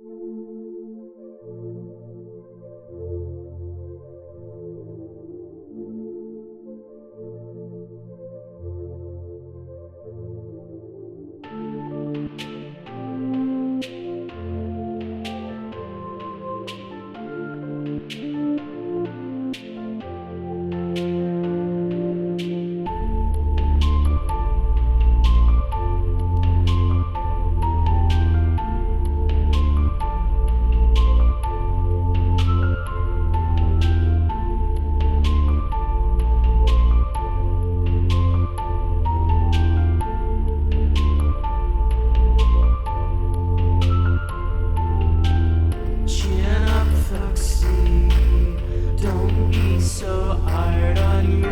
Chin up, Foxy. Don't be so hard on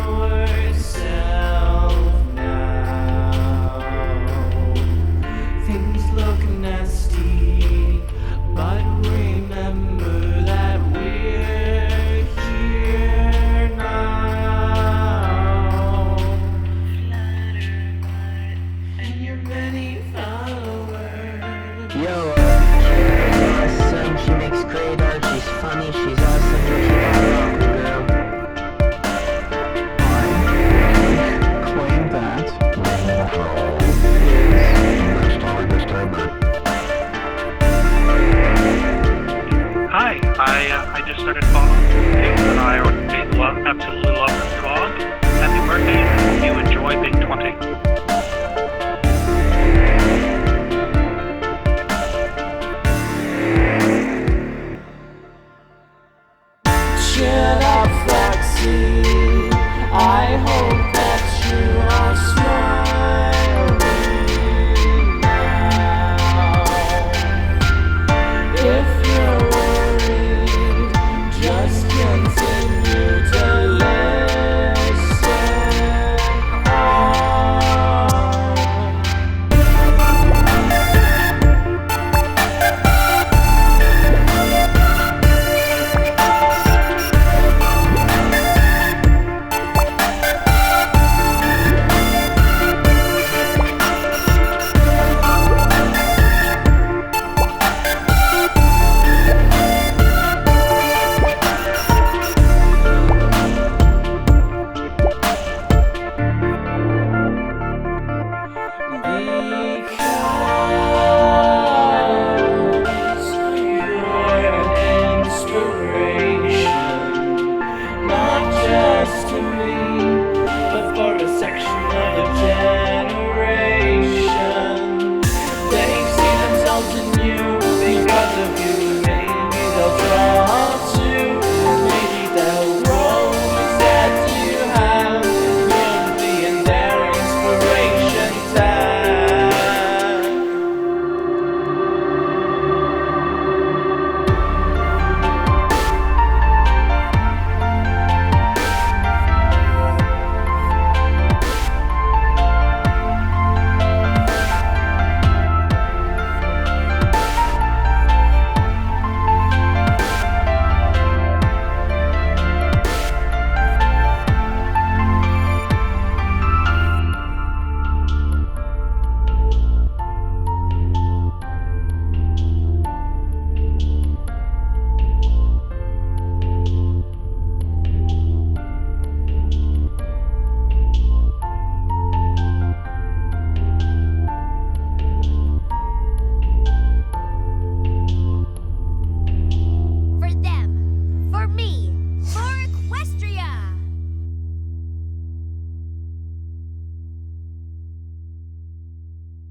yourself now. Things look nasty, but remember that we're here now. Flutterheart and your many followers. Yo, awesome, she makes great art, she's funny, she's awesome, she's a girl. I claim that. Hi, I just started following